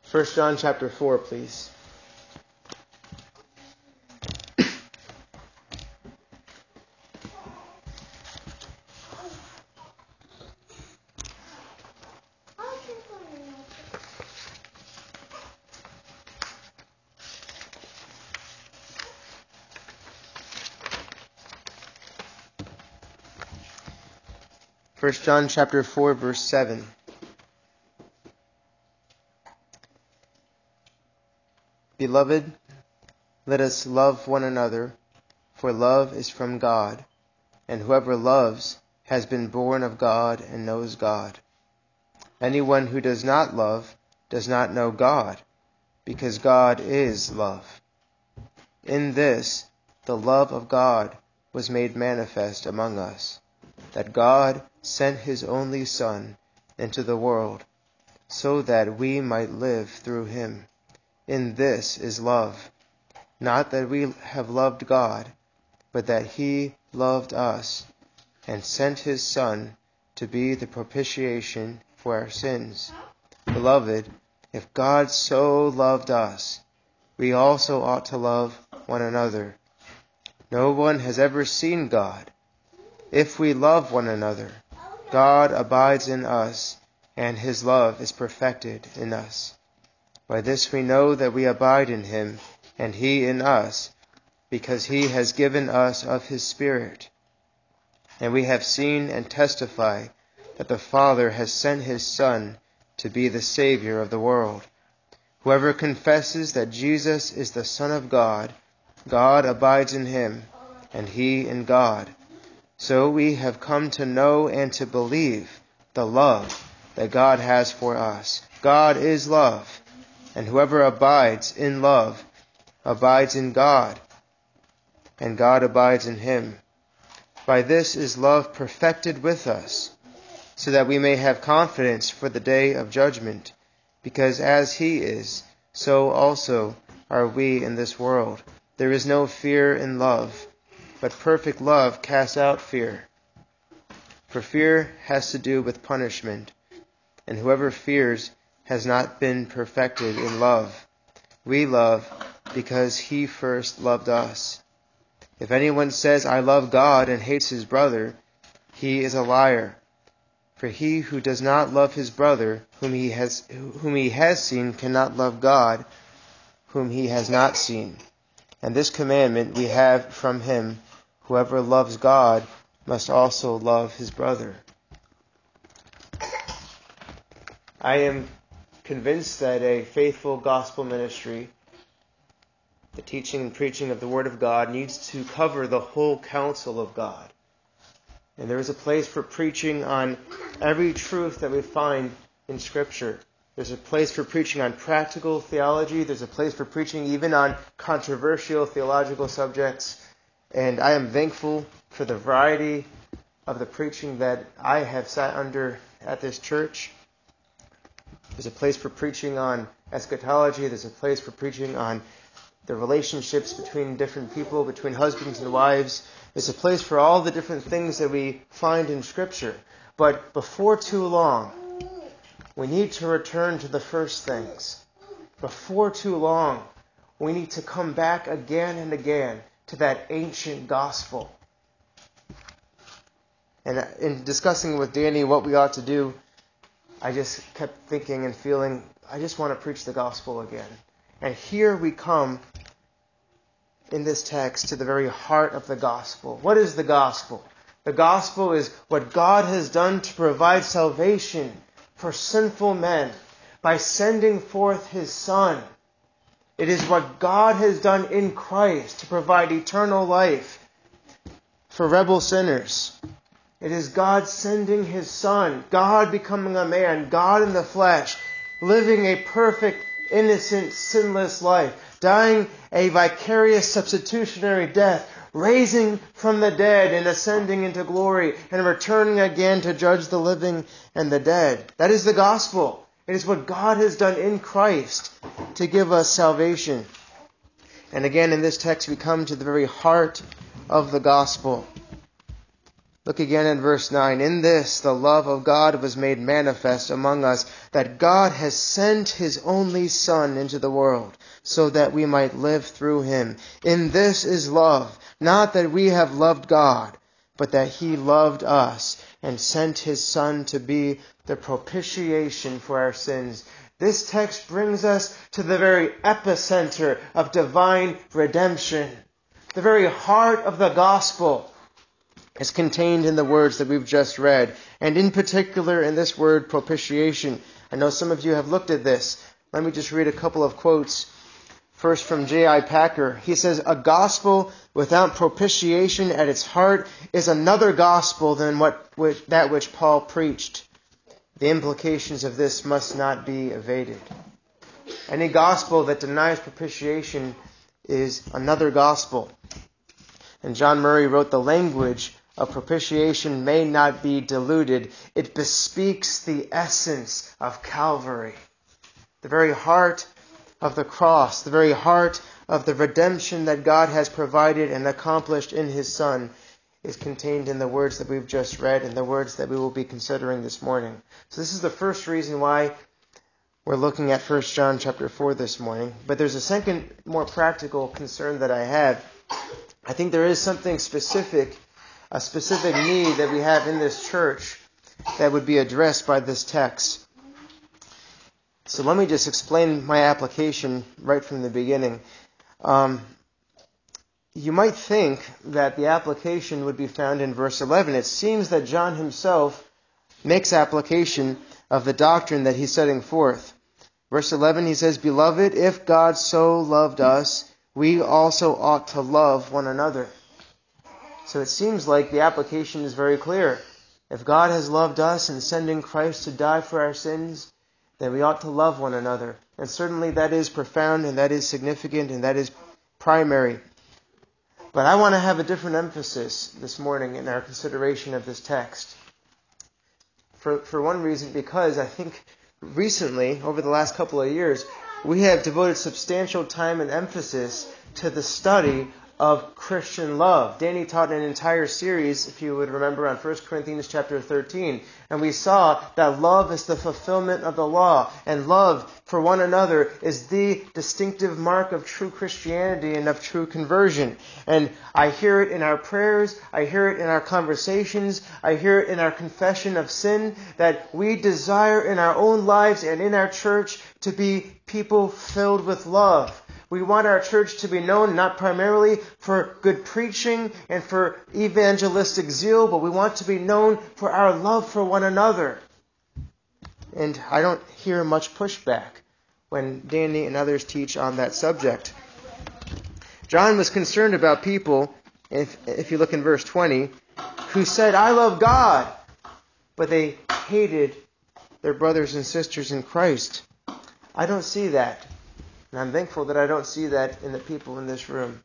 1 John chapter 4, please. First John chapter 4, verse 7. Beloved, let us love one another, for love is from God, and whoever loves has been born of God and knows God. Anyone who does not love does not know God, because God is love. In this, the love of God was made manifest among us, that God sent his only Son into the world, so that we might live through him. In this is love, not that we have loved God, but that he loved us, and sent his Son to be the propitiation for our sins. Beloved, if God so loved us, we also ought to love one another. No one has ever seen God. If we love one another, God abides in us, and his love is perfected in us. By this we know that we abide in him, and he in us, because he has given us of his Spirit. And we have seen and testify that the Father has sent his Son to be the Savior of the world. Whoever confesses that Jesus is the Son of God, God abides in him, and he in God. So we have come to know and to believe the love that God has for us. God is love, and whoever abides in love abides in God, and God abides in him. By this is love perfected with us, so that we may have confidence for the day of judgment, because as he is, so also are we in this world. There is no fear in love, but perfect love casts out fear. For fear has to do with punishment, and whoever fears has not been perfected in love. We love because he first loved us. If anyone says, I love God, and hates his brother, he is a liar. For he who does not love his brother, whom he has seen, cannot love God, whom he has not seen. And this commandment we have from him: whoever loves God must also love his brother. I am convinced that a faithful gospel ministry, the teaching and preaching of the Word of God, needs to cover the whole counsel of God. And there is a place for preaching on every truth that we find in Scripture. There's a place for preaching on practical theology. There's a place for preaching even on controversial theological subjects. And I am thankful for the variety of the preaching that I have sat under at this church. There's a place for preaching on eschatology. There's a place for preaching on the relationships between different people, between husbands and wives. There's a place for all the different things that we find in Scripture. But before too long, we need to return to the first things. Before too long, we need to come back again and again to that ancient gospel. And in discussing with Danny what we ought to do, I just kept thinking and feeling, I just want to preach the gospel again. And here we come in this text to the very heart of the gospel. What is the gospel? The gospel is what God has done to provide salvation for sinful men by sending forth his Son. It is what God has done in Christ to provide eternal life for rebel sinners. It is God sending his Son, God becoming a man, God in the flesh, living a perfect, innocent, sinless life, dying a vicarious substitutionary death, raising from the dead and ascending into glory, and returning again to judge the living and the dead. That is the gospel. It is what God has done in Christ to give us salvation. And again, in this text, we come to the very heart of the gospel. Look again at verse 9. In this, the love of God was made manifest among us, that God has sent His only Son into the world, so that we might live through Him. In this is love, not that we have loved God, but that He loved us and sent His Son to be the propitiation for our sins. This text brings us to the very epicenter of divine redemption. The very heart of the gospel is contained in the words that we've just read, and in particular in this word propitiation. I know some of you have looked at this. Let me just read a couple of quotes. First from J.I. Packer. He says, "A gospel without propitiation at its heart is another gospel than that which Paul preached. The implications of this must not be evaded." Any gospel that denies propitiation is another gospel. And John Murray wrote, "The language of propitiation may not be diluted. It bespeaks the essence of Calvary." The very heart of the cross, the very heart of the redemption that God has provided and accomplished in His Son is contained in the words that we've just read and the words that we will be considering this morning. So this is the first reason why we're looking at 1 John chapter 4 this morning. But there's a second, more practical concern that I have. I think there is something specific, a specific need that we have in this church that would be addressed by this text. So let me just explain my application right from the beginning. You might think that the application would be found in verse 11. It seems that John himself makes application of the doctrine that he's setting forth. Verse 11, he says, "Beloved, if God so loved us, we also ought to love one another." So it seems like the application is very clear. If God has loved us in sending Christ to die for our sins, then we ought to love one another. And certainly that is profound, and that is significant, and that is primary. But I want to have a different emphasis this morning in our consideration of this text. For one reason, because I think recently, over the last couple of years, we have devoted substantial time and emphasis to the study of Christian love. Danny taught an entire series, if you would remember, on 1 Corinthians chapter 13. And we saw that love is the fulfillment of the law. And love for one another is the distinctive mark of true Christianity and of true conversion. And I hear it in our prayers. I hear it in our conversations. I hear it in our confession of sin, that we desire in our own lives and in our church to be people filled with love. We want our church to be known not primarily for good preaching and for evangelistic zeal, but we want to be known for our love for one another. And I don't hear much pushback when Danny and others teach on that subject. John was concerned about people, if you look in verse 20, who said, "I love God," but they hated their brothers and sisters in Christ. I don't see that. And I'm thankful that I don't see that in the people in this room.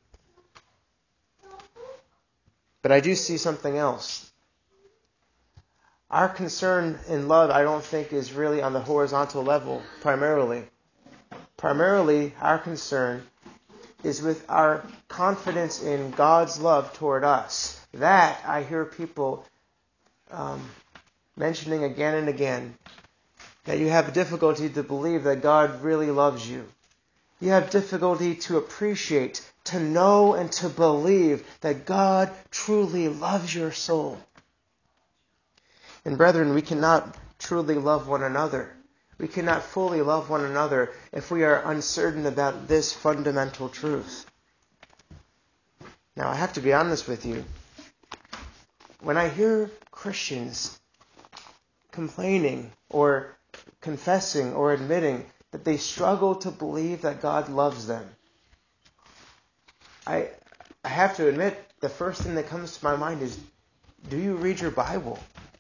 But I do see something else. Our concern in love, I don't think, is really on the horizontal level, primarily. Primarily, our concern is with our confidence in God's love toward us. That I hear people mentioning again and again, that you have difficulty to believe that God really loves you. You have difficulty to appreciate, to know, and to believe that God truly loves your soul. And brethren, we cannot truly love one another. We cannot fully love one another if we are uncertain about this fundamental truth. Now, I have to be honest with you. When I hear Christians complaining or confessing or admitting that they struggle to believe that God loves them, I have to admit, the first thing that comes to my mind is, do you read your Bible?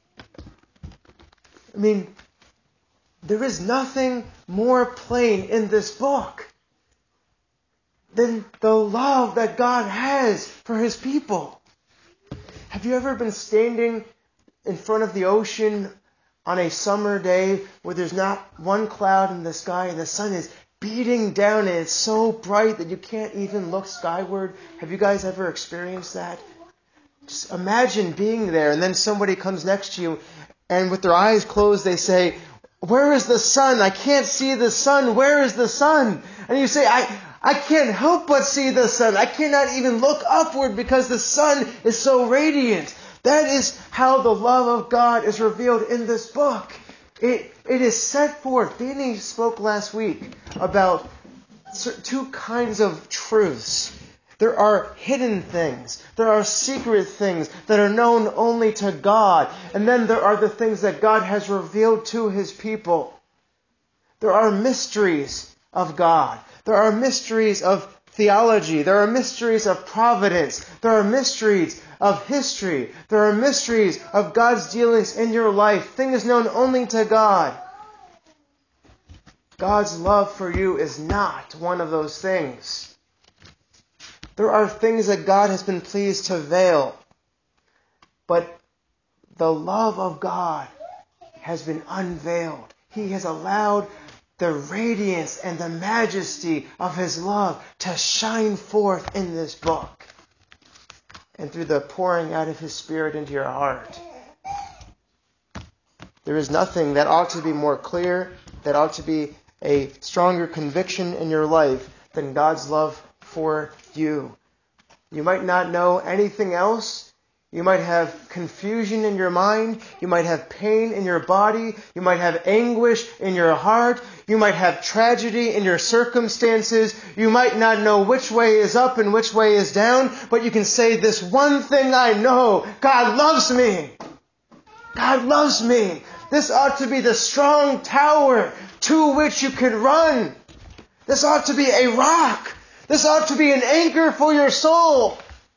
I mean, there is nothing more plain in this book than the love that God has for His people. Have you ever been standing in front of the ocean on a summer day where there's not one cloud in the sky and the sun is beating down and it's so bright that you can't even look skyward? Have you guys ever experienced that? Just imagine being there, and then somebody comes next to you, and with their eyes closed, they say, "Where is the sun? I can't see the sun. Where is the sun?" And you say, I can't help but see the sun. I cannot even look upward because the sun is so radiant. That is how the love of God is revealed in this book. It is set forth. Danny spoke last week about two kinds of truths. There are hidden things. There are secret things that are known only to God. And then there are the things that God has revealed to His people. There are mysteries of God. There are mysteries of theology. There are mysteries of providence. There are mysteries of history. There are mysteries of God's dealings in your life. Things known only to God. God's love for you is not one of those things. There are things that God has been pleased to veil. But the love of God has been unveiled. He has allowed the radiance and the majesty of His love to shine forth in this book. And through the pouring out of His Spirit into your heart. There is nothing that ought to be more clear, that ought to be a stronger conviction in your life than God's love for you. You might not know anything else. You might have confusion in your mind. You might have pain in your body. You might have anguish in your heart. You might have tragedy in your circumstances. You might not know which way is up and which way is down. But you can say, this one thing I know, God loves me. God loves me. This ought to be the strong tower to which you can run. This ought to be a rock. This ought to be an anchor for your soul.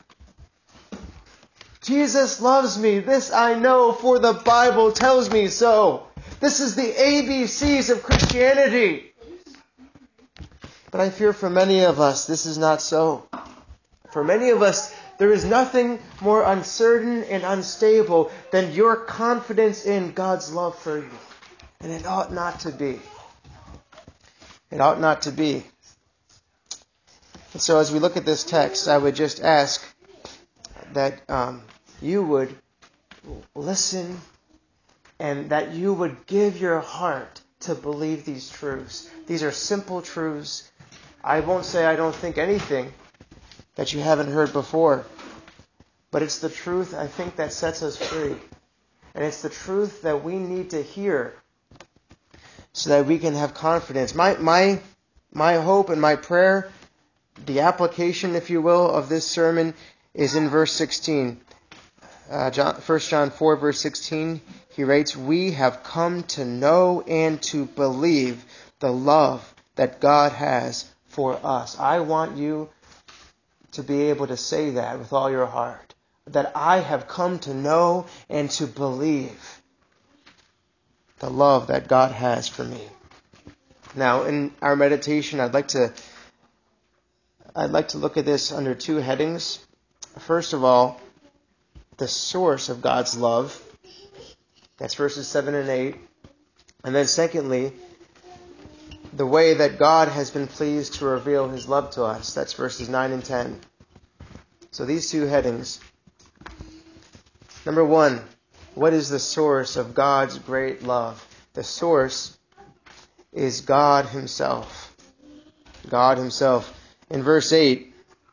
Jesus loves me. This I know, for the Bible tells me so. This is the ABCs of Christianity. But I fear for many of us, this is not so. For many of us, there is nothing more uncertain and unstable than your confidence in God's love for you. And it ought not to be. It ought not to be. And so as we look at this text, I would just ask that you would listen and that you would give your heart to believe these truths. These are simple truths. I won't say I don't think anything that you haven't heard before, but it's the truth, I think, that sets us free. And it's the truth that we need to hear so that we can have confidence. My hope and my prayer, the application, if you will, of this sermon is in verse 16. 1 John 4, verse 16, he writes, "We have come to know and to believe the love that God has for us." I want you to be able to say that with all your heart. That I have come to know and to believe the love that God has for me. Now, in our meditation, I'd like to look at this under two headings. First of all, the source of God's love. That's verses 7 and 8. And then secondly, the way that God has been pleased to reveal His love to us. That's verses 9 and 10. So these two headings. Number one, what is the source of God's great love? The source is God Himself. God Himself. In verse 8,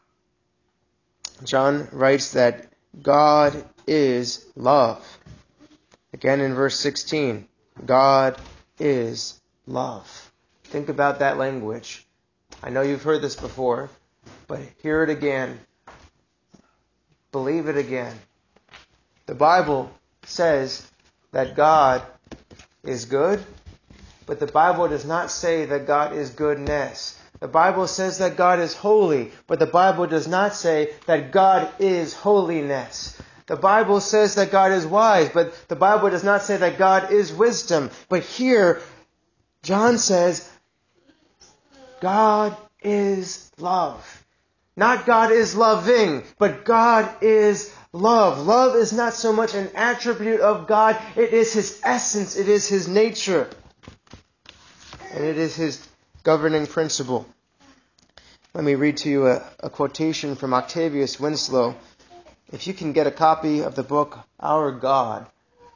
John writes that God is love. Again in verse 16, God is love. Think about that language. I know you've heard this before, but hear it again. Believe it again. The Bible says that God is good, but the Bible does not say that God is goodness. The Bible says that God is holy, but the Bible does not say that God is holiness. The Bible says that God is wise, but the Bible does not say that God is wisdom. But here, John says, God is love. Not God is loving, but God is love. Love is not so much an attribute of God, it is His essence, it is His nature. And it is His governing principle. Let me read to you a quotation from Octavius Winslow If you can get a copy of the book Our God,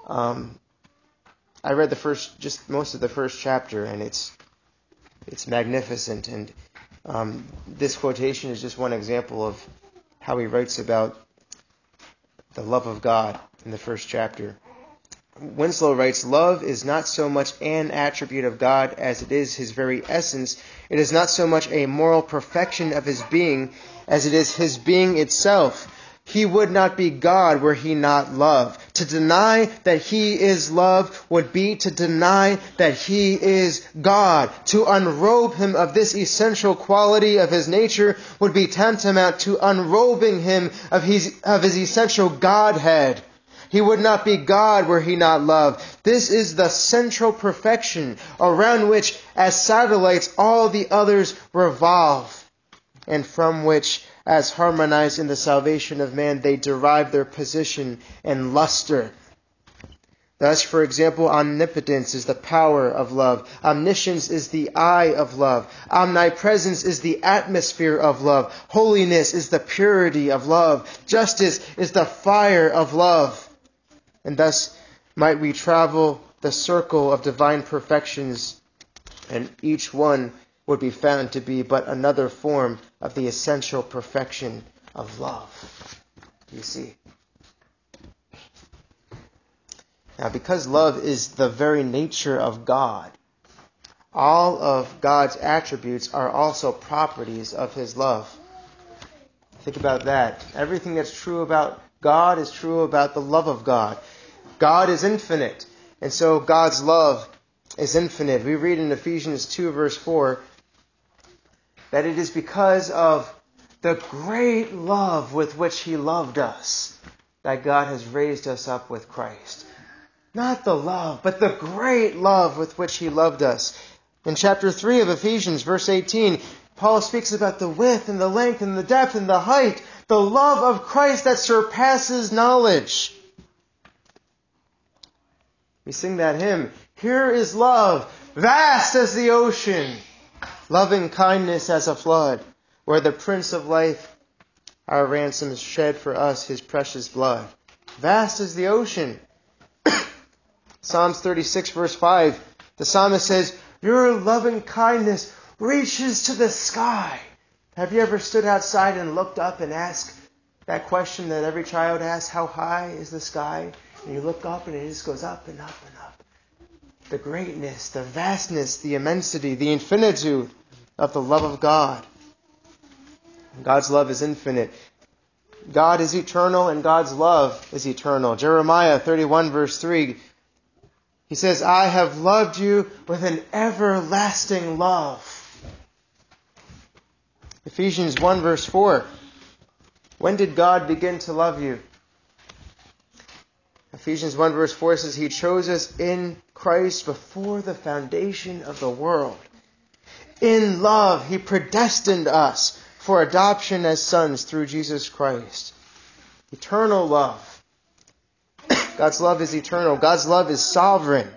I read most of the first chapter, and it's magnificent. And this quotation is just one example of how he writes about the love of God in the first chapter. Winslow writes, "Love is not so much an attribute of God as it is his very essence. It is not so much a moral perfection of his being as it is his being itself. He would not be God were he not love. To deny that he is love would be to deny that he is God. To unrobe him of this essential quality of his nature would be tantamount to unrobing him of his essential Godhead. He would not be God were he not love. This is the central perfection around which, as satellites, all the others revolve, and from which, as harmonized in the salvation of man, they derive their position and luster." Thus, for example, omnipotence is the power of love. Omniscience is the eye of love. Omnipresence is the atmosphere of love. Holiness is the purity of love. Justice is the fire of love. And thus might we travel the circle of divine perfections, and each one would be found to be but another form of the essential perfection of love. You see? Now, because love is the very nature of God, all of God's attributes are also properties of his love. Think about that. Everything that's true about God is true about the love of God. God is infinite, and so God's love is infinite. We read in Ephesians 2, verse 4, that it is because of the great love with which he loved us that God has raised us up with Christ. Not the love, but the great love with which he loved us. In chapter 3 of Ephesians, verse 18, Paul speaks about the width and the length and the depth and the height, the love of Christ that surpasses knowledge. We sing that hymn, "Here is love, vast as the ocean, loving kindness as a flood, where the Prince of Life, our ransom, shed for us his precious blood." Vast as the ocean. Psalms 36, verse 5, the psalmist says, "Your loving kindness reaches to the sky." Have you ever stood outside and looked up and asked that question that every child asks, how high is the sky? And you look up and it just goes up and up and up. The greatness, the vastness, the immensity, the infinitude of the love of God. God's love is infinite. God is eternal and God's love is eternal. Jeremiah 31 verse 3, he says, "I have loved you with an everlasting love." Ephesians 1 verse 4, when did God begin to love you? Ephesians 1 verse 4 says, "He chose us in Christ before the foundation of the world. In love, he predestined us for adoption as sons through Jesus Christ." Eternal love. God's love is eternal. God's love is sovereign.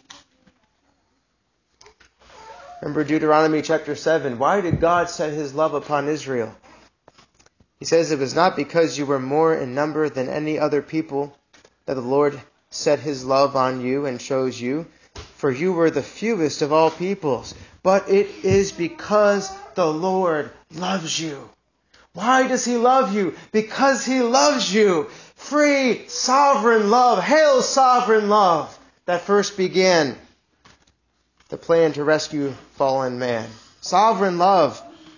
Remember Deuteronomy chapter 7. Why did God set his love upon Israel? He says, "It was not because you were more in number than any other people that the Lord set his love on you and chose you, for you were the fewest of all peoples. But it is because the Lord loves you." Why does he love you? Because he loves you. Free, sovereign love. Hail sovereign love that first began the plan to rescue fallen man. Sovereign love.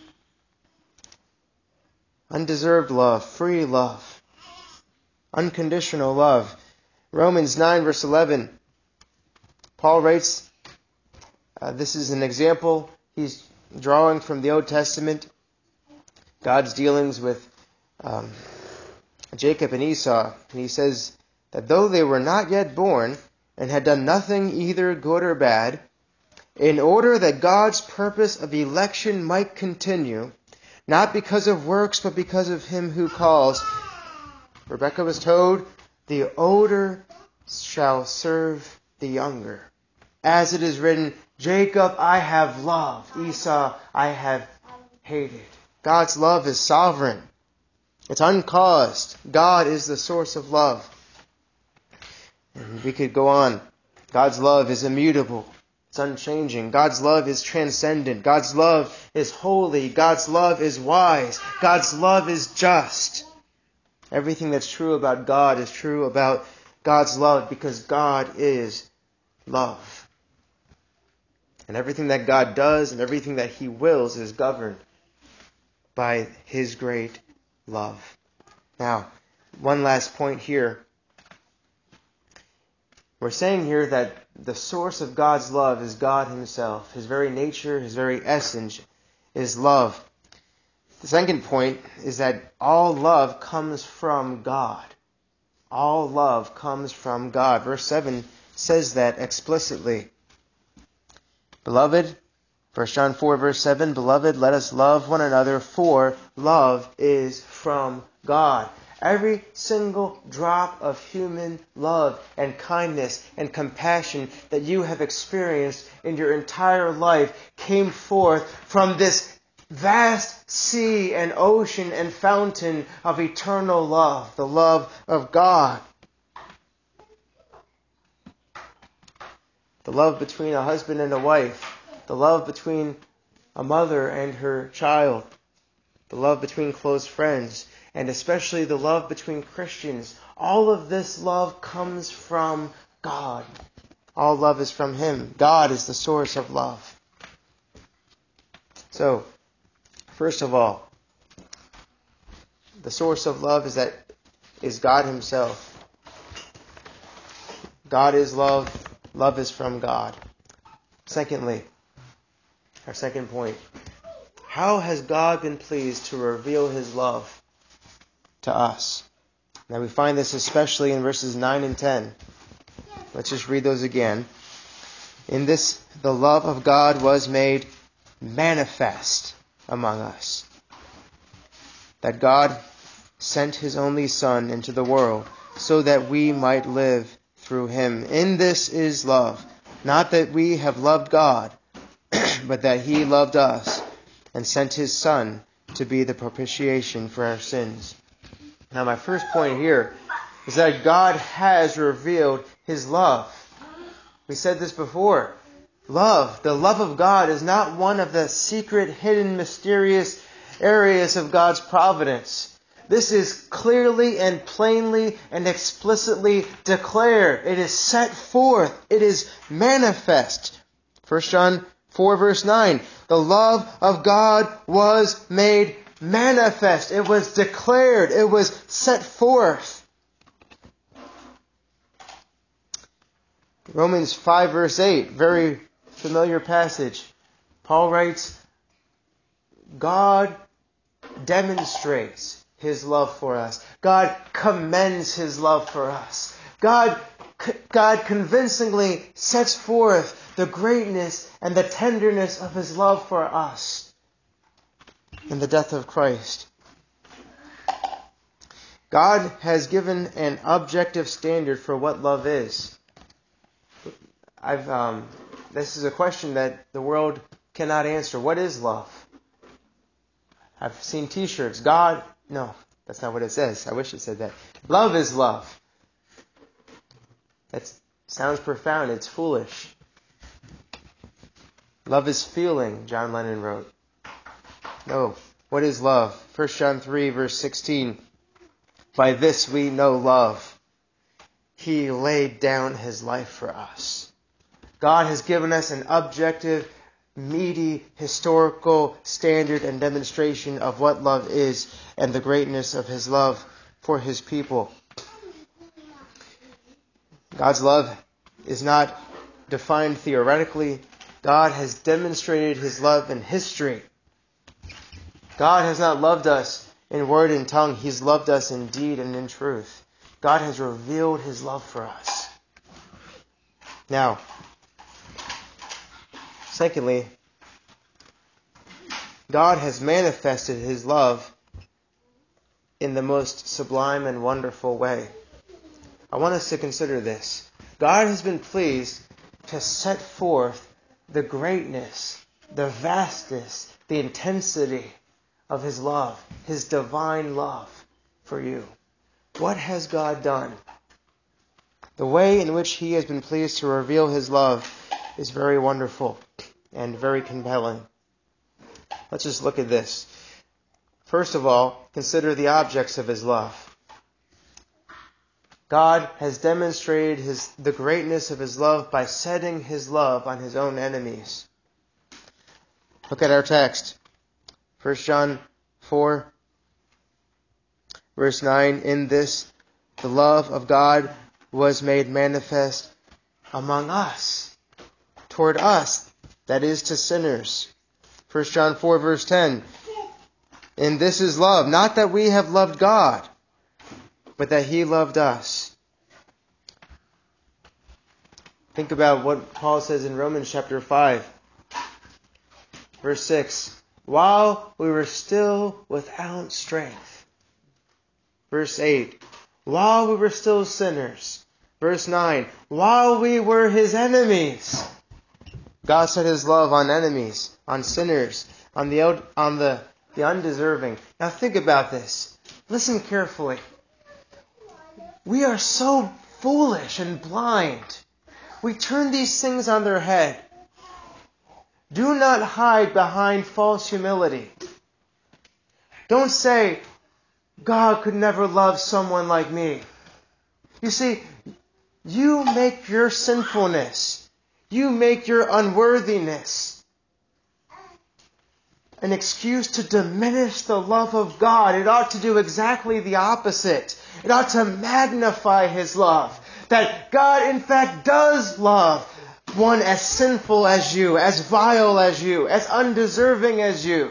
Undeserved love. Free love. Unconditional love. Romans 9 verse 11. Paul writes, this is an example he's drawing from the Old Testament. God's dealings with Jacob and Esau. And he says that though they were not yet born and had done nothing either good or bad, in order that God's purpose of election might continue, not because of works, but because of him who calls, Rebekah was told, "The older shall serve the younger. As it is written, Jacob I have loved, Esau I have hated." God's love is sovereign. It's uncaused. God is the source of love. And we could go on. God's love is immutable. It's unchanging. God's love is transcendent. God's love is holy. God's love is wise. God's love is just. Everything that's true about God is true about God's love, because God is love. And everything that God does and everything that He wills is governed by His great love. Now, one last point here. We're saying here that the source of God's love is God Himself. His very nature, His very essence is love. The second point is that all love comes from God. All love comes from God. Verse 7 says that explicitly. Beloved, 1 John 4 verse 7, Beloved, let us love one another, for love is from God. Every single drop of human love and kindness and compassion that you have experienced in your entire life came forth from this vast sea and ocean and fountain of eternal love, the love of God. The love between a husband and a wife, the love between a mother and her child, the love between close friends, and especially the love between Christians. All of this love comes from God. All love is from Him. God is the source of love. So, first of all, the source of love is God Himself. God is love. Love is from God. Secondly, our second point. How has God been pleased to reveal His love to us? Now we find this especially in verses 9 and 10. Let's just read those again. In this, the love of God was made manifest among us, that God sent His only Son into the world so that we might live through Him. In this is love, not that we have loved God, but that He loved us and sent His Son to be the propitiation for our sins. Now my first point here is that God has revealed His love. We said this before. Love, the love of God, is not one of the secret, hidden, mysterious areas of God's providence. This is clearly and plainly and explicitly declared. It is set forth. It is manifest. 1 John 4 verse 9. The love of God was made manifest. It was declared. It was set forth. Romans 5 verse 8. Very familiar passage. Paul writes, God demonstrates His love for us. God commends His love for us. God convincingly sets forth the greatness and the tenderness of His love for us in the death of Christ. God has given an objective standard for what love is. This is a question that the world cannot answer. What is love? I've seen t-shirts. No, that's not what it says. I wish it said that. Love is love. That sounds profound. It's foolish. Love is feeling, John Lennon wrote. No. What is love? 1 John 3 verse 16. By this we know love. He laid down His life for us. God has given us an objective, meaty, historical standard and demonstration of what love is and the greatness of His love for His people. God's love is not defined theoretically. God has demonstrated His love in history. God has not loved us in word and tongue. He's loved us in deed and in truth. God has revealed His love for us. Now, secondly, God has manifested His love in the most sublime and wonderful way. I want us to consider this. God has been pleased to set forth the greatness, the vastness, the intensity of His love, His divine love. for you? What has God done? The way in which He has been pleased to reveal His love is very wonderful and very compelling. Let's just look at this. First of all, consider the objects of His love. God has demonstrated the greatness of His love by setting His love on His own enemies. Look at our text. 1 John 4, verse 9. In this, the love of God was made manifest among us, toward us, that is, to sinners. 1 John 4, verse 10. And this is love, not that we have loved God, but that He loved us. Think about what Paul says in Romans chapter 5, verse 6. While we were still without strength. Verse 8. While we were still sinners. Verse 9. While we were His enemies. God set His love on enemies, on sinners, on the undeserving. Now think about this. Listen carefully. We are so foolish and blind. We turn these things on their head. Do not hide behind false humility. Don't say, God could never love someone like me. You see, you make your sinfulness, you make your unworthiness an excuse to diminish the love of God. It ought to do exactly the opposite. It ought to magnify His love. That God, in fact, does love one as sinful as you, as vile as you, as undeserving as you.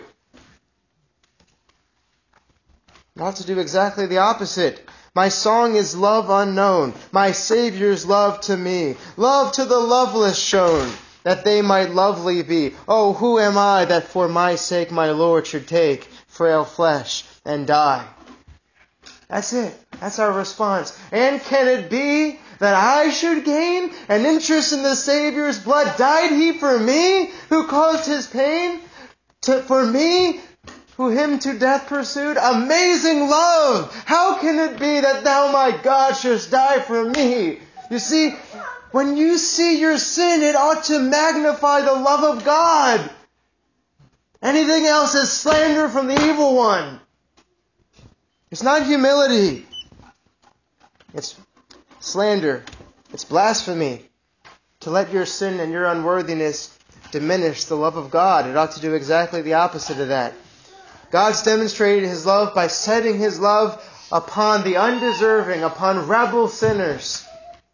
It ought to do exactly the opposite. My song is love unknown, my Savior's love to me, love to the loveless shown, that they might lovely be. Oh, who am I that for my sake my Lord should take frail flesh and die? That's it. That's our response. And can it be that I should gain an interest in the Savior's blood? Died He for me, who caused His pain? For me, who Him to death pursued? Amazing love! How can it be that Thou, my God, shouldst die for me? You see, when you see your sin, it ought to magnify the love of God. Anything else is slander from the evil one. It's not humility. It's slander. It's blasphemy. To let your sin and your unworthiness diminish the love of God. It ought to do exactly the opposite of that. God's demonstrated His love by setting His love upon the undeserving, upon rebel sinners.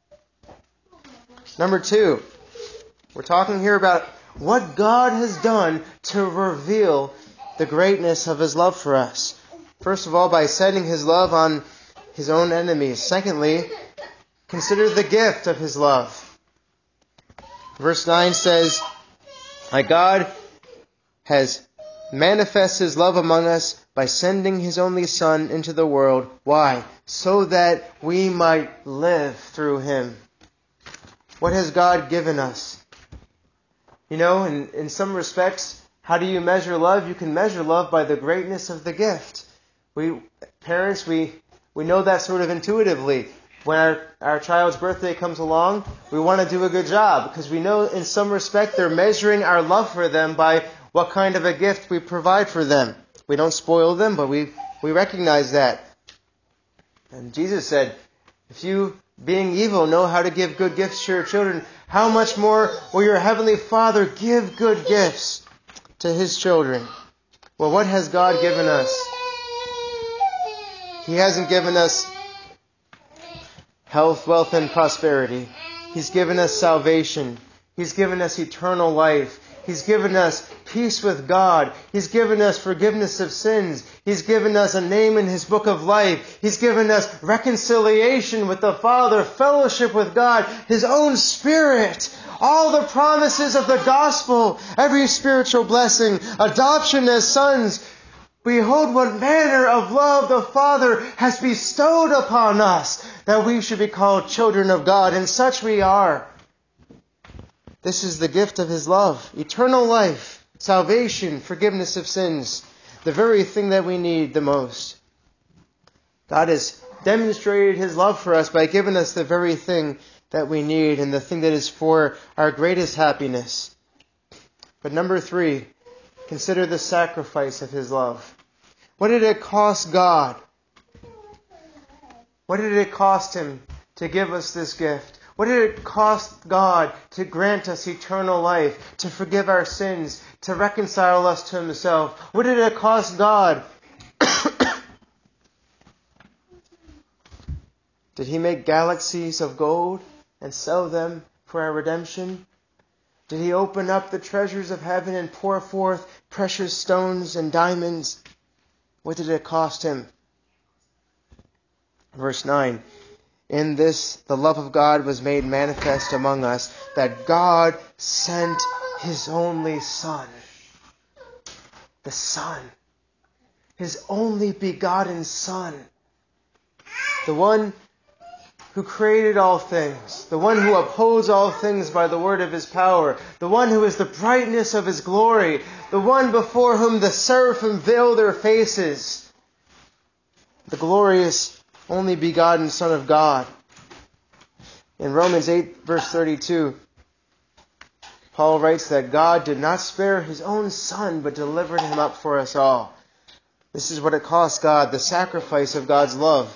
Number 2, we're talking here about what God has done to reveal the greatness of His love for us. First of all, by setting His love on His own enemies. Secondly, consider the gift of His love. Verse 9 says, My God has manifested His love among us by sending His only Son into the world. Why? So that we might live through Him. What has God given us? You know, in some respects, how do you measure love? You can measure love by the greatness of the gift. Parents, we know that sort of intuitively. When our child's birthday comes along, we want to do a good job because we know in some respect they're measuring our love for them by what kind of a gift we provide for them. We don't spoil them, but we recognize that. And Jesus said, if you, being evil, know how to give good gifts to your children, how much more will your Heavenly Father give good gifts to His children? Well, what has God given us? He hasn't given us health, wealth, and prosperity. He's given us salvation. He's given us eternal life. He's given us peace with God. He's given us forgiveness of sins. He's given us a name in His book of life. He's given us reconciliation with the Father, fellowship with God, His own Spirit, all the promises of the gospel, every spiritual blessing, adoption as sons. Behold, what manner of love the Father has bestowed upon us, that we should be called children of God, and such we are. This is the gift of His love, eternal life, salvation, forgiveness of sins, the very thing that we need the most. God has demonstrated His love for us by giving us the very thing that we need and the thing that is for our greatest happiness. But number 3, consider the sacrifice of His love. What did it cost God? What did it cost Him to give us this gift? What did it cost God to grant us eternal life, to forgive our sins, to reconcile us to Himself? What did it cost God? Did He make galaxies of gold and sell them for our redemption? Did He open up the treasures of heaven and pour forth precious stones and diamonds? What did it cost Him? Verse 9, in this the love of God was made manifest among us, that God sent His only Son. The Son. His only begotten Son. The one who created all things, the one who upholds all things by the word of His power, the one who is the brightness of His glory, the one before whom the seraphim veil their faces, the glorious only begotten Son of God. In Romans 8 verse 32, Paul writes that God did not spare His own Son, but delivered Him up for us all. This is what it cost God, the sacrifice of God's love.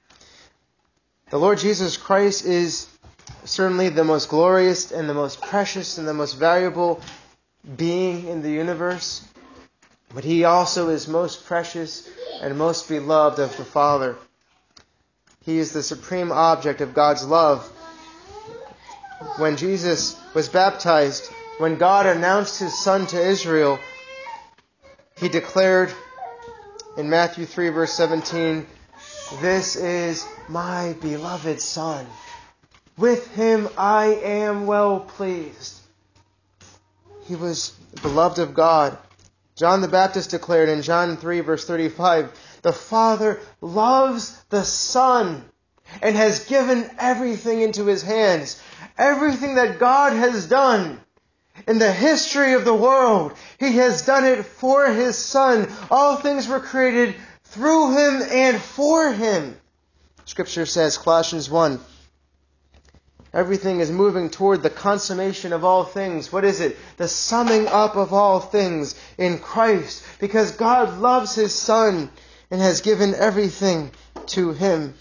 The Lord Jesus Christ is certainly the most glorious and the most precious and the most valuable being in the universe. But He also is most precious and most beloved of the Father. He is the supreme object of God's love. When Jesus was baptized, when God announced His Son to Israel, He declared in Matthew 3 verse 17, "This is my beloved Son. With Him I am well pleased." He was beloved of God. John the Baptist declared in John 3 verse 35, "The Father loves the Son and has given everything into His hands." Everything that God has done in the history of the world, He has done it for His Son. All things were created through Him and for Him. Scripture says, Colossians 1, everything is moving toward the consummation of all things. What is it? The summing up of all things in Christ. Because God loves His Son and has given everything to Him.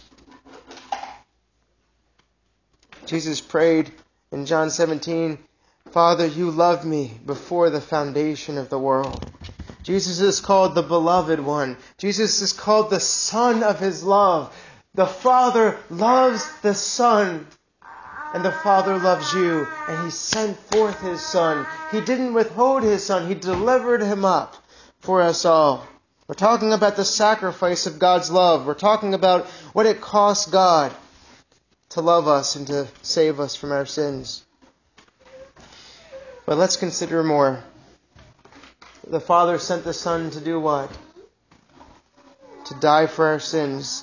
Jesus prayed in John 17, "Father, You loved me before the foundation of the world." Jesus is called the Beloved One. Jesus is called the Son of His love. The Father loves the Son, and the Father loves you, and He sent forth His Son. He didn't withhold His Son. He delivered Him up for us all. We're talking about the sacrifice of God's love. We're talking about what it costs God to love us and to save us from our sins. But let's consider more. The Father sent the Son to do what? To die for our sins.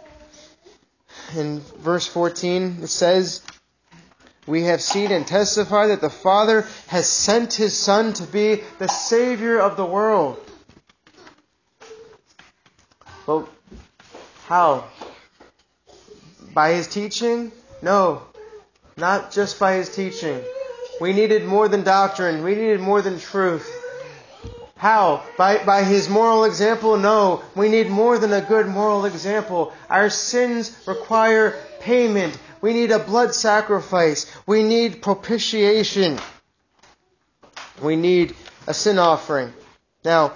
In verse 14 it says, "We have seen and testify that the Father has sent His Son to be the Savior of the world." But how? By His teaching? No, not just by His teaching. We needed more than doctrine. We needed more than truth. How? By His moral example? No, we need more than a good moral example. Our sins require payment. We need a blood sacrifice. We need propitiation. We need a sin offering. Now,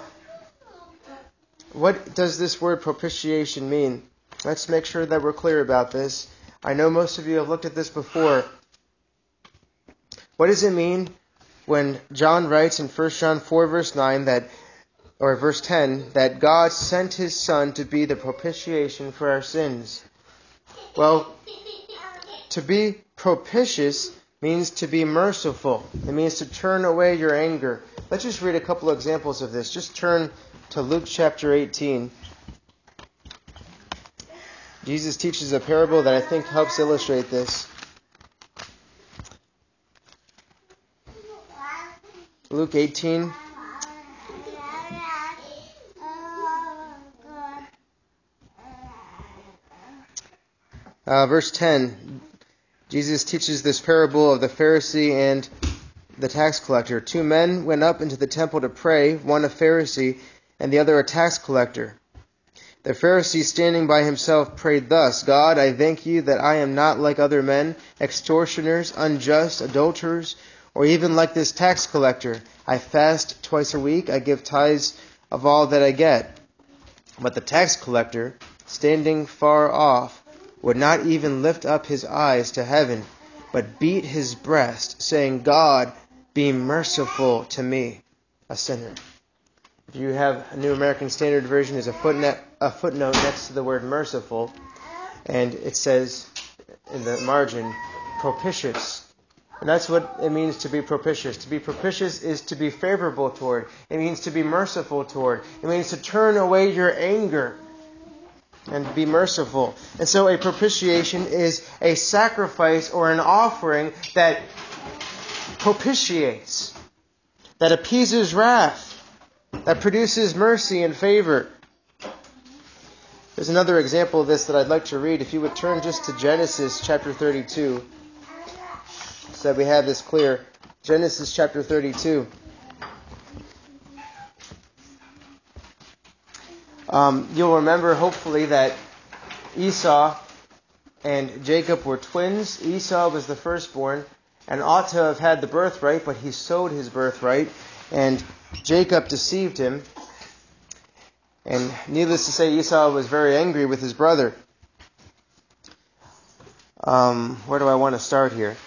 what does this word propitiation mean? Let's make sure that we're clear about this. I know most of you have looked at this before. What does it mean when John writes in 1 John 4 verse 9 or verse 10 that God sent His Son to be the propitiation for our sins? Well, to be propitious means to be merciful. It means to turn away your anger. Let's just read a couple of examples of this. Just turn to Luke chapter 18. Jesus teaches a parable that I think helps illustrate this. Luke 18. Verse 10, Jesus teaches this parable of the Pharisee and the tax collector. 2 men went up into the temple to pray, one a Pharisee and the other a tax collector. The Pharisee, standing by himself, prayed thus, God, I thank you that I am not like other men, extortioners, unjust, adulterers, or even like this tax collector. I fast twice a week, I give tithes of all that I get. But the tax collector, standing far off, would not even lift up his eyes to heaven, but beat his breast, saying, God, be merciful to me, a sinner. If you have a New American Standard Version, there's a footnote next to the word merciful, and it says in the margin, propitious. And that's what it means to be propitious. To be propitious is to be favorable toward. It means to be merciful toward. It means to turn away your anger and be merciful. And so a propitiation is a sacrifice or an offering that propitiates, that appeases wrath, that produces mercy and favor. There's another example of this that I'd like to read. If you would turn just to Genesis chapter 32, so that we have this clear. Genesis chapter 32. You'll remember, hopefully, that Esau and Jacob were twins. Esau was the firstborn and ought to have had the birthright, but he sold his birthright, and Jacob deceived him. And needless to say, Esau was very angry with his brother. Where do I want to start here?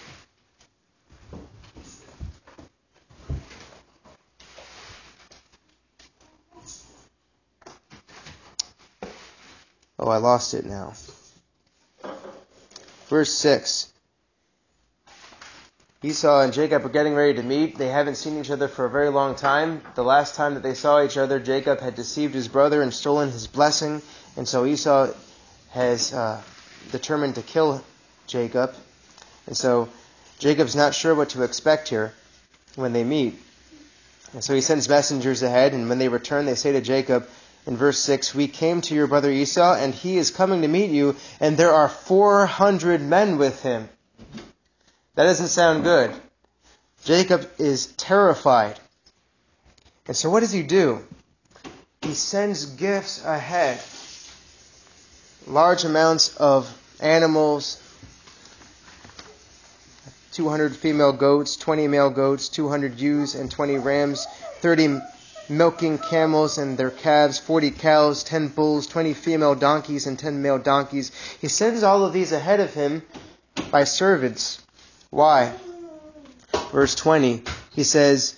Oh, I lost it now. Verse 6. Esau and Jacob are getting ready to meet. They haven't seen each other for a very long time. The last time that they saw each other, Jacob had deceived his brother and stolen his blessing. And so Esau has determined to kill Jacob. And so Jacob's not sure what to expect here when they meet. And so he sends messengers ahead, and when they return, they say to Jacob, in verse 6, we came to your brother Esau, and he is coming to meet you, and there are 400 men with him. That doesn't sound good. Jacob is terrified. And so what does he do? He sends gifts ahead. Large amounts of animals, 200 female goats, 20 male goats, 200 ewes and 20 rams, 30 milking camels and their calves, 40 cows, 10 bulls, 20 female donkeys and 10 male donkeys. He sends all of these ahead of him by servants. Why? Verse 20, he says,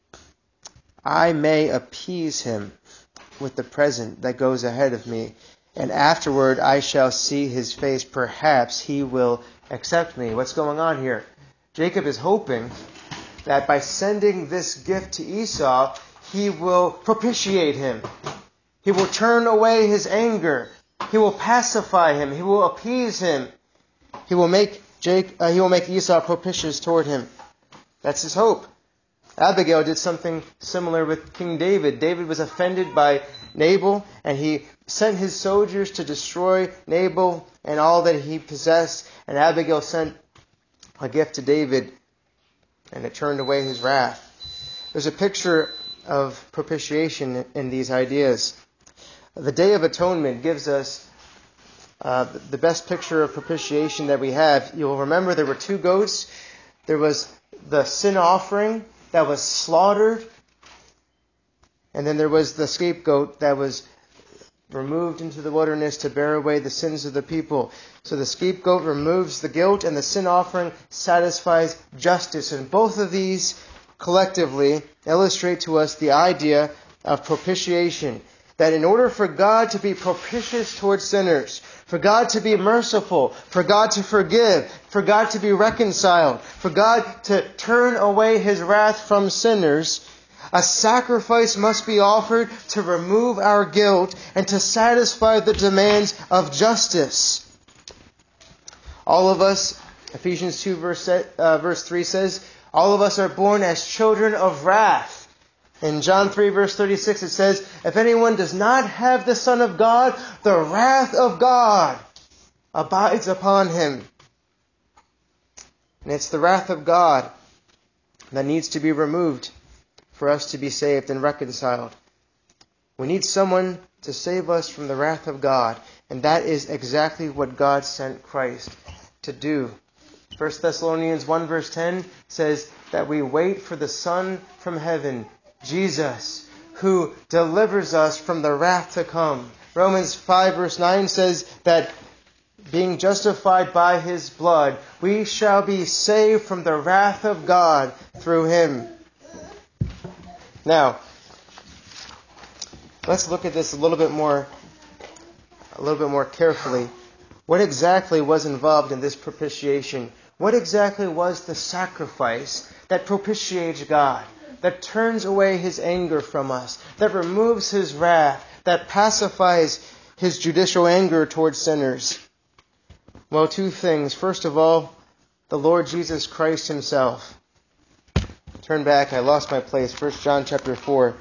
I may appease him with the present that goes ahead of me, and afterward I shall see his face. Perhaps he will accept me. What's going on here? Jacob is hoping that by sending this gift to Esau, he will propitiate him. He will turn away his anger. He will pacify him. He will appease him. He will make Esau propitious toward him. That's his hope. Abigail did something similar with King David. David was offended by Nabal, and he sent his soldiers to destroy Nabal and all that he possessed. And Abigail sent a gift to David, and it turned away his wrath. There's a picture of propitiation in these ideas. The Day of Atonement gives us the best picture of propitiation that we have. You'll remember there were 2 goats. There was the sin offering that was slaughtered, and then there was the scapegoat that was removed into the wilderness to bear away the sins of the people. So the scapegoat removes the guilt, and the sin offering satisfies justice. And both of these collectively illustrate to us the idea of propitiation. That in order for God to be propitious towards sinners, for God to be merciful, for God to forgive, for God to be reconciled, for God to turn away his wrath from sinners, a sacrifice must be offered to remove our guilt and to satisfy the demands of justice. All of us, Ephesians 2 verse 3 says, all of us are born as children of wrath. In John 3 verse 36 it says, if anyone does not have the Son of God, the wrath of God abides upon him. And it's the wrath of God that needs to be removed for us to be saved and reconciled. We need someone to save us from the wrath of God, and that is exactly what God sent Christ to do. 1 Thessalonians 1 verse 10 says that we wait for the Son from heaven, Jesus, who delivers us from the wrath to come. Romans 5 verse 9 says that being justified by his blood, we shall be saved from the wrath of God through him. Now, let's look at this a little bit more carefully. What exactly was involved in this propitiation? What exactly was the sacrifice that propitiates God, that turns away his anger from us, that removes his wrath, that pacifies his judicial anger towards sinners? Well, two things. First of all, the Lord Jesus Christ himself. Turn back, I lost my place. 1 John chapter 4.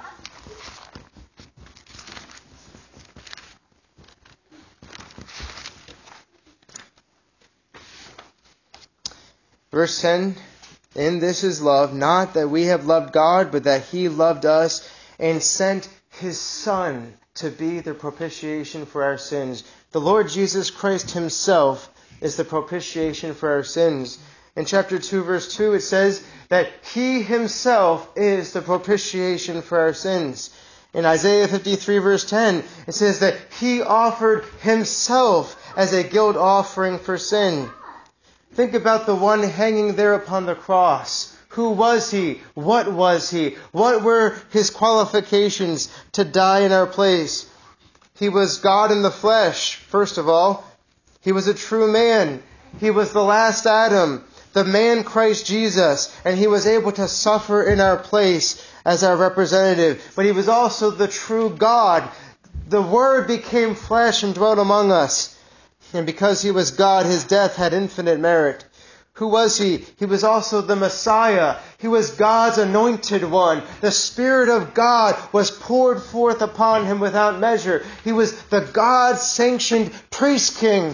Verse 10, "In this is love, not that we have loved God, but that he loved us and sent his Son to be the propitiation for our sins." The Lord Jesus Christ himself is the propitiation for our sins. In chapter 2, verse 2, it says that he himself is the propitiation for our sins. In Isaiah 53, verse 10, it says that he offered himself as a guilt offering for sin. Think about the one hanging there upon the cross. Who was he? What was he? What were his qualifications to die in our place? He was God in the flesh, first of all. He was a true man. He was the last Adam, the man Christ Jesus, and he was able to suffer in our place as our representative. But he was also the true God. The Word became flesh and dwelt among us. And because he was God, his death had infinite merit. Who was he? He was also the Messiah. He was God's anointed one. The Spirit of God was poured forth upon him without measure. He was the God-sanctioned priest king.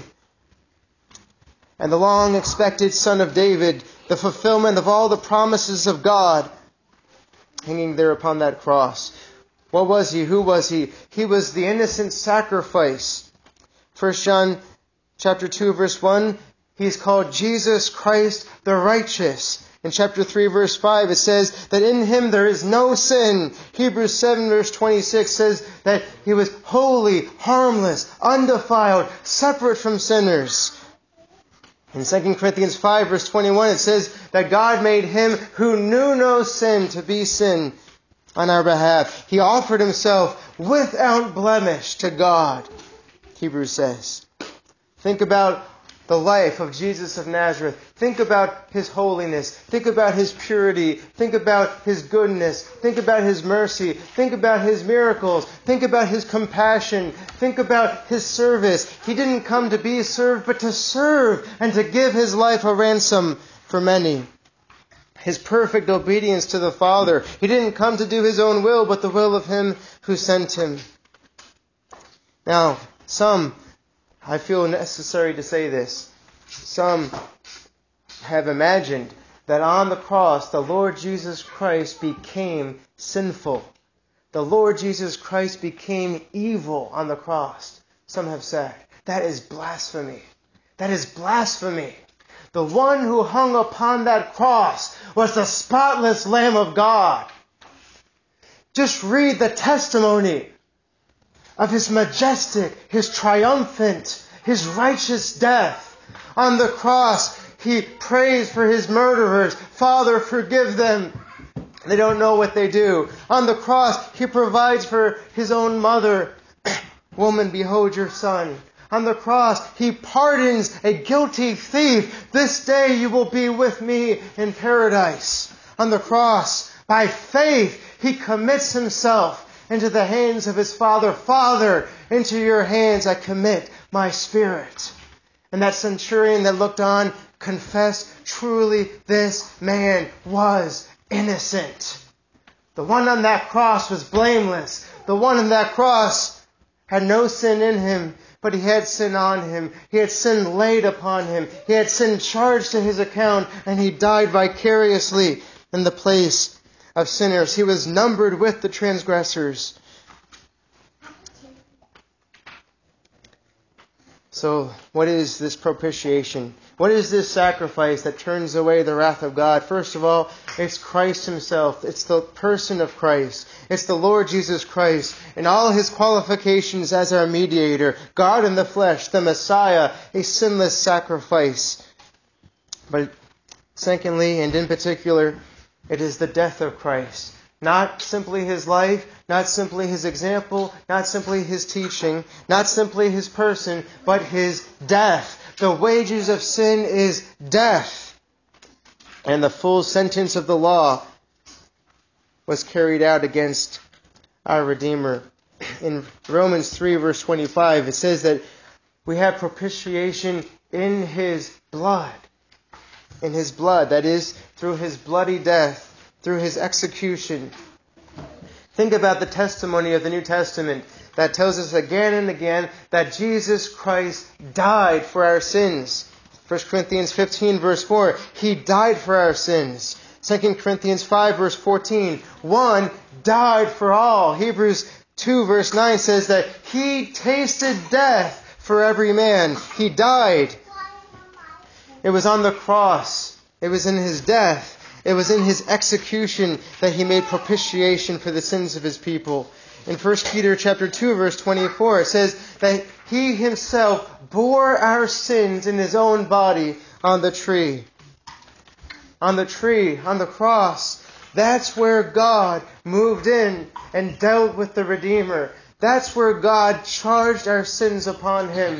And the long-expected Son of David, the fulfillment of all the promises of God, hanging there upon that cross. What was he? Who was he? He was the innocent sacrifice. 1 John chapter 2, verse 1, he's called Jesus Christ the righteous. In chapter 3, verse 5, it says that in him there is no sin. Hebrews 7, verse 26 says that he was holy, harmless, undefiled, separate from sinners. In 2 Corinthians 5, verse 21, it says that God made him who knew no sin to be sin on our behalf. He offered himself without blemish to God, Hebrews says. Think about the life of Jesus of Nazareth. Think about his holiness. Think about his purity. Think about his goodness. Think about his mercy. Think about his miracles. Think about his compassion. Think about his service. He didn't come to be served, but to serve and to give his life a ransom for many. His perfect obedience to the Father. He didn't come to do his own will, but the will of him who sent him. Now, I feel necessary to say this. Some have imagined that on the cross the Lord Jesus Christ became sinful. The Lord Jesus Christ became evil on the cross. Some have said, that is blasphemy. That is blasphemy. The one who hung upon that cross was the spotless Lamb of God. Just read the testimony of his majestic, his triumphant, his righteous death. On the cross, he prays for his murderers. Father, forgive them. They don't know what they do. On the cross, he provides for his own mother. Woman, behold your son. On the cross, he pardons a guilty thief. This day you will be with me in paradise. On the cross, by faith, he commits himself into the hands of his Father. Father, into your hands I commit my spirit. And that centurion that looked on confessed, truly this man was innocent. The one on that cross was blameless. The one on that cross had no sin in him. but he had sin on him. He had sin laid upon him. He had sin charged to his account, and he died vicariously in the place of sinners. He was numbered with the transgressors. So, what is this propitiation? What is this sacrifice that turns away the wrath of God? First of all, it's Christ himself. It's the person of Christ. It's the Lord Jesus Christ and all his qualifications as our mediator. God in the flesh, the Messiah, a sinless sacrifice. But secondly, and in particular, it is the death of Christ. Not simply his life, not simply his example, not simply his teaching, not simply his person, but his death. The wages of sin is death. And the full sentence of the law was carried out against our Redeemer. In Romans 3 verse 25, it says that we have propitiation in his blood. In his blood, that is, through his bloody death, through his execution. Think about the testimony of the New Testament that tells us again and again that Jesus Christ died for our sins. 1 Corinthians 15 verse 4, he died for our sins. 2 Corinthians 5 verse 14, one died for all. Hebrews 2 verse 9 says that he tasted death for every man. He died. It was on the cross. It was in his death. It was in his execution that he made propitiation for the sins of his people. In 1 Peter chapter 2 verse 24 it says that he himself bore our sins in his own body on the tree. On the tree, on the cross. That's where God moved in and dealt with the Redeemer. That's where God charged our sins upon him.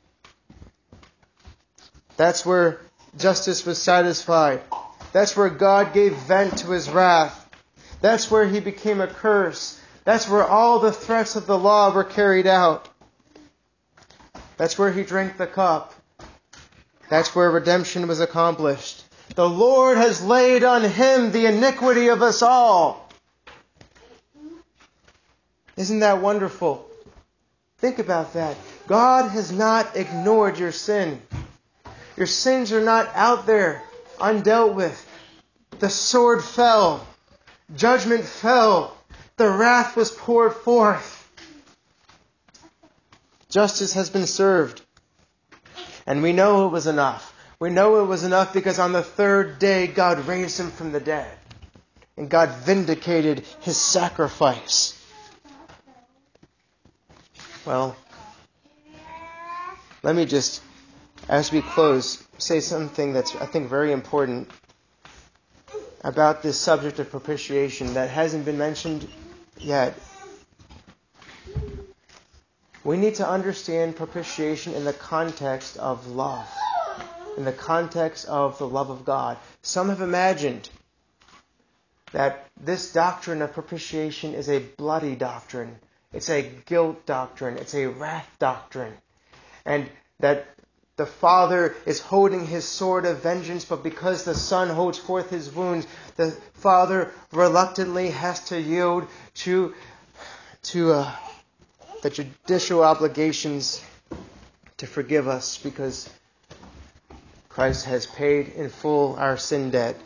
That's where justice was satisfied. That's where God gave vent to his wrath. That's where he became a curse. That's where all the threats of the law were carried out. That's where he drank the cup. That's where redemption was accomplished. The Lord has laid on him the iniquity of us all. Isn't that wonderful? Think about that. God has not ignored your sin. Your sins are not out there undealt with. The sword fell. Judgment fell. The wrath was poured forth. Justice has been served. And we know it was enough. We know it was enough because on the third day God raised him from the dead. And God vindicated his sacrifice. Well, let me just, as we close, say something that's, I think, very important about this subject of propitiation that hasn't been mentioned yet. We need to understand propitiation in the context of love, in the context of the love of God. Some have imagined that this doctrine of propitiation is a bloody doctrine. It's a guilt doctrine. It's a wrath doctrine. And that the Father is holding his sword of vengeance, but because the Son holds forth his wounds, the Father reluctantly has to yield to the judicial obligations to forgive us because Christ has paid in full our sin debt.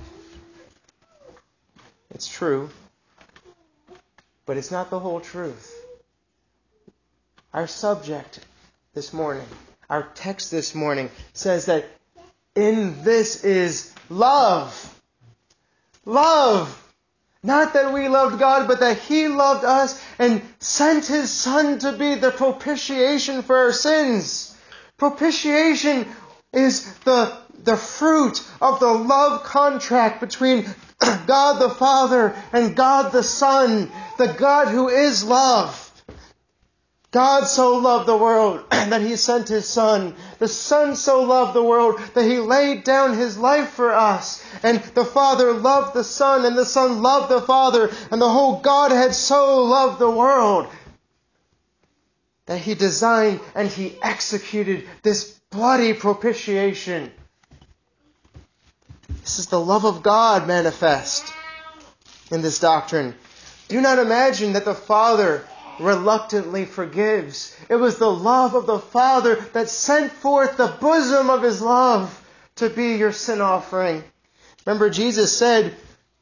It's true, but it's not the whole truth. Our subject this morning, our text this morning says that in this is love. Love. Not that we loved God, but that he loved us and sent his Son to be the propitiation for our sins. Propitiation is the fruit of the love contract between God the Father and God the Son, the God who is love. God so loved the world that he sent his Son. The Son so loved the world that he laid down his life for us. And the Father loved the Son, and the Son loved the Father, and the whole Godhead so loved the world that he designed and he executed this bloody propitiation. This is the love of God manifest in this doctrine. Do not imagine that the Father reluctantly forgives. It was the love of the Father that sent forth the bosom of His love to be your sin offering. Remember, Jesus said,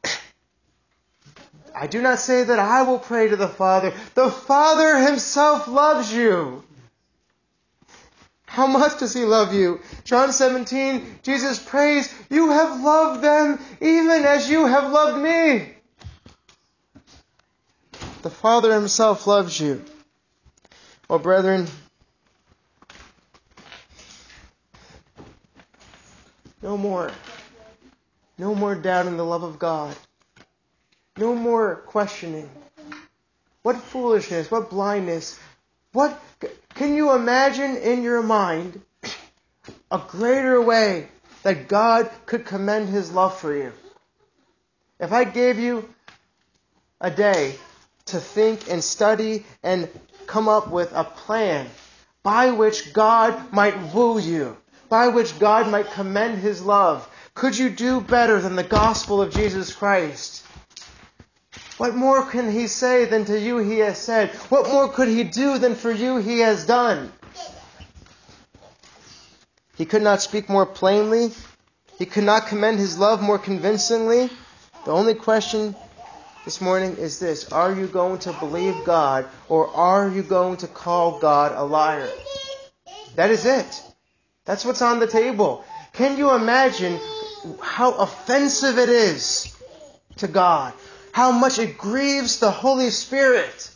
I do not say that I will pray to the Father. The Father Himself loves you. How much does He love you? John 17, Jesus prays, you have loved them even as you have loved me. The Father Himself loves you. Oh, brethren, no more doubting the love of God. No more questioning. What foolishness, what blindness. What can you imagine in your mind a greater way that God could commend His love for you? If I gave you a day to think and study and come up with a plan by which God might woo you, by which God might commend His love, could you do better than the gospel of Jesus Christ? What more can He say than to you He has said? What more could He do than for you He has done? He could not speak more plainly. He could not commend His love more convincingly. The only question this morning is this: are you going to believe God, or are you going to call God a liar? That is it. That's what's on the table. Can you imagine how offensive it is to God? How much it grieves the Holy Spirit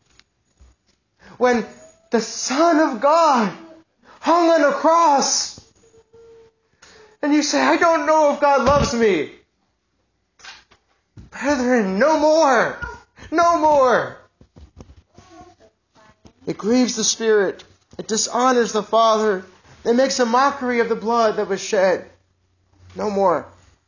when the Son of God hung on a cross and you say, I don't know if God loves me. Brethren, no more. No more. It grieves the Spirit. It dishonors the Father. It makes a mockery of the blood that was shed. No more.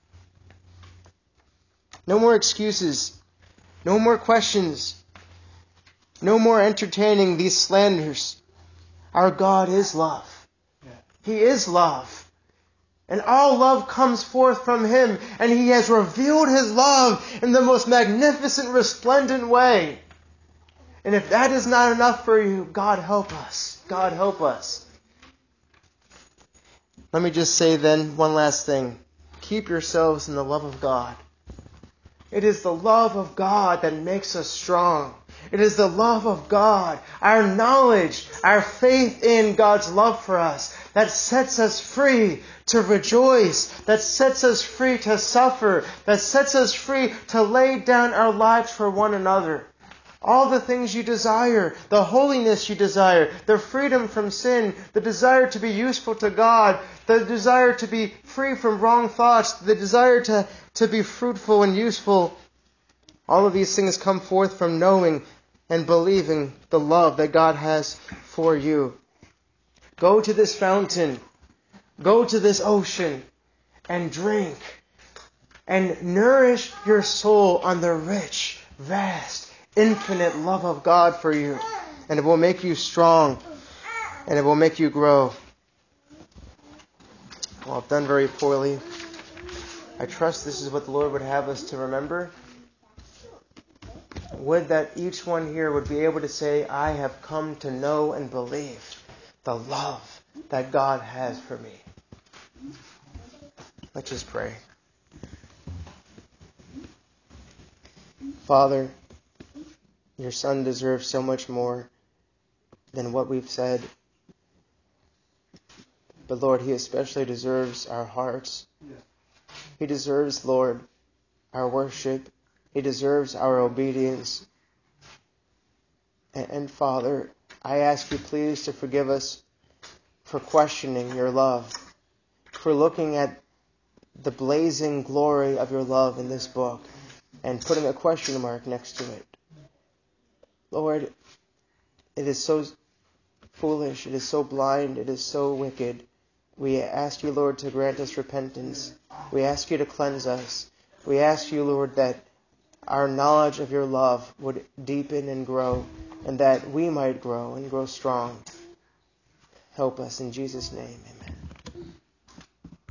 No more excuses. No more questions. No more entertaining these slanders. Our God is love. He is love. And all love comes forth from Him. And He has revealed His love in the most magnificent, resplendent way. And if that is not enough for you, God help us. God help us. Let me just say then one last thing. Keep yourselves in the love of God. It is the love of God that makes us strong. It is the love of God, our knowledge, our faith in God's love for us, that sets us free to rejoice, that sets us free to suffer, that sets us free to lay down our lives for one another. All the things you desire, the holiness you desire, the freedom from sin, the desire to be useful to God, the desire to be free from wrong thoughts, the desire to be fruitful and useful. All of these things come forth from knowing and believing the love that God has for you. Go to this fountain, go to this ocean, and drink, and nourish your soul on the rich, vast, infinite love of God for you. And it will make you strong, and it will make you grow. Well, I've done very poorly. I trust this is what the Lord would have us to remember. Would that each one here would be able to say, I have come to know and believe the love that God has for me. Let's just pray. Father, your Son deserves so much more than what we've said. But Lord, He especially deserves our hearts. He deserves, Lord, our worship. He deserves our obedience. And Father, I ask you please to forgive us for questioning your love, for looking at the blazing glory of your love in this book and putting a question mark next to it. Lord, it is so foolish, it is so blind, it is so wicked. We ask you, Lord, to grant us repentance. We ask you to cleanse us. We ask you, Lord, that our knowledge of your love would deepen and grow, and that we might grow and grow strong. Help us in Jesus' name. Amen.